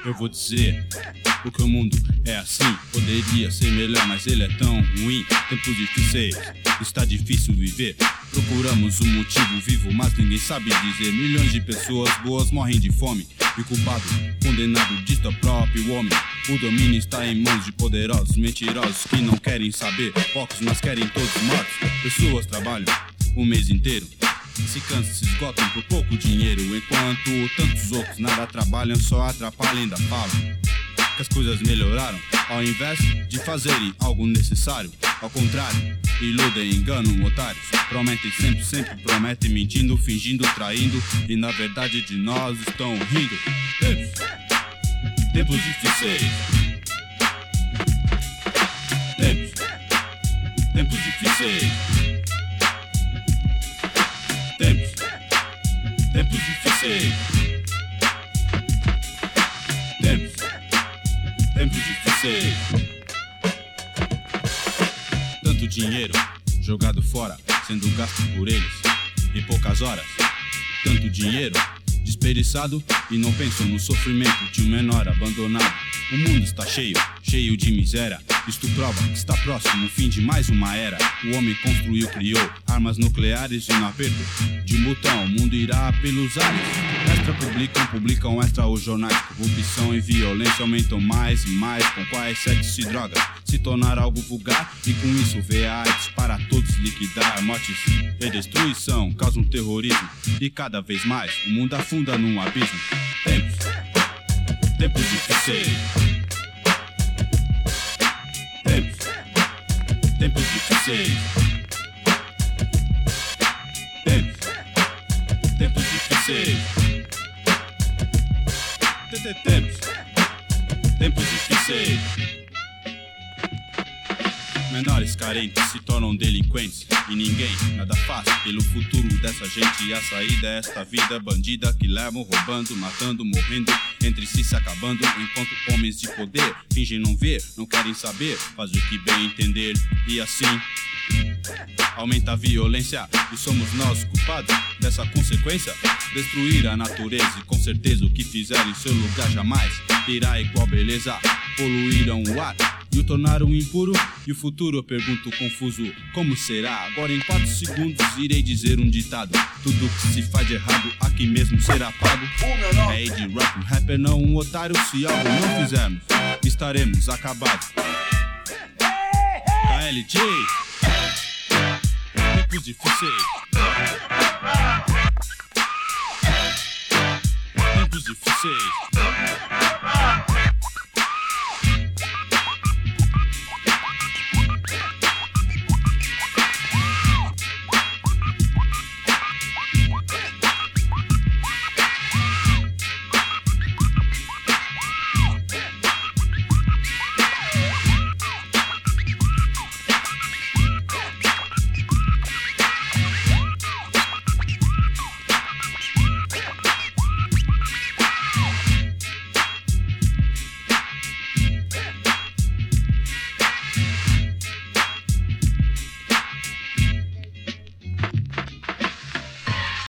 Eu vou dizer, porque o mundo é assim. Poderia ser melhor, mas ele é tão ruim. Tempos difíceis, está difícil viver. Procuramos um motivo vivo, mas ninguém sabe dizer. Milhões de pessoas boas morrem de fome. E o culpado, condenado, dita próprio homem. O domínio está em mãos de poderosos, mentirosos que não querem saber. Poucos, mas querem todos mortos. Pessoas trabalham o mês inteiro, se cansam, se esgotam por pouco dinheiro. Enquanto tantos outros nada trabalham, só atrapalham e ainda falam que as coisas melhoraram, ao invés de fazerem algo necessário. Ao contrário, iludem, enganam otários. Prometem sempre, sempre prometem, mentindo, fingindo, traindo. E na verdade de nós estão rindo. Tempos difíceis. Tempos difíceis. Tempos difíceis. Tempos difíceis. Tanto dinheiro jogado fora, sendo gasto por eles em poucas horas. Tanto dinheiro desperdiçado e não pensam no sofrimento de um menor abandonado. O mundo está cheio, cheio de miséria. Isto prova que está próximo o fim de mais uma era. O homem construiu, criou armas nucleares e no aperto de um botão o mundo irá pelos ares. Extra publicam extra os jornais. Corrupção e violência aumentam mais e mais. Com quais sexo e drogas se tornar algo vulgar. E com isso vê a AIDS para todos liquidar. Mortes e destruição causam terrorismo. E cada vez mais o mundo afunda num abismo. Tempos difíceis. Tempos difíceis. Tempos difíceis. Tempos difíceis. Menores carentes se tornam delinquentes. E ninguém nada faz pelo futuro dessa gente. E a saída é esta vida bandida que levam roubando, matando, morrendo, entre si se acabando. Enquanto homens de poder fingem não ver, não querem saber, faz o que bem entender. E assim aumenta a violência. E somos nós culpados dessa consequência. Destruir a natureza e com certeza o que fizeram em seu lugar jamais terá igual beleza. Poluíram o ar e o tornaram impuro. E o futuro eu pergunto confuso, como será? Agora em 4 segundos irei dizer um ditado: tudo que se faz de errado aqui mesmo será pago. É de rap, um rapper não um otário. Se algo não fizermos, estaremos acabados. KLJ. Tempos difíceis. Tempos difíceis.